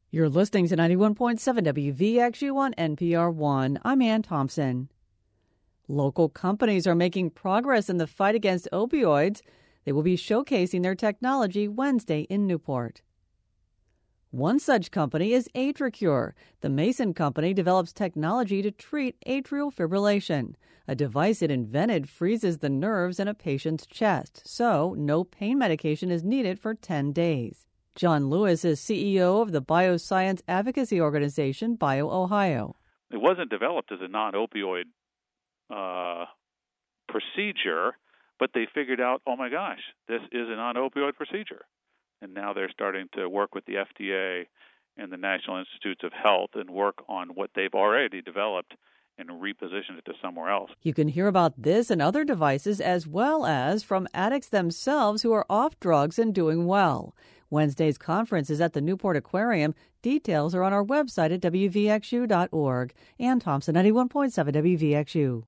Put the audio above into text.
You're listening to 91.7 WVXU on NPR One. I'm Ann Thompson. Local companies are making progress in the fight against opioids. They will be showcasing their technology Wednesday in Newport. One such company is AtriCure. The Mason Company develops technology to treat atrial fibrillation. A device it invented freezes the nerves in a patient's chest, so no pain medication is needed for 10 days. John Lewis is CEO of the bioscience advocacy organization BioOhio. It wasn't developed as a non-opioid procedure, but they figured out, oh my gosh, this is a non-opioid procedure. And now they're starting to work with the FDA and the National Institutes of Health and work on what they've already developed and reposition it to somewhere else. You can hear about this and other devices as well as from addicts themselves who are off drugs and doing well. Wednesday's conference is at the Newport Aquarium. Details are on our website at WVXU.org. Ann Thompson, 91.7 WVXU.